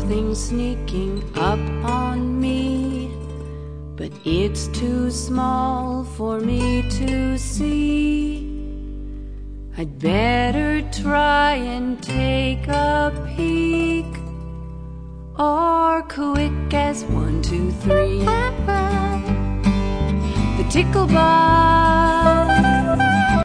something sneaking up on me, but it's too small for me to see. I'd better try and take a peek, or quick as 1, 2, 3. The tickle bite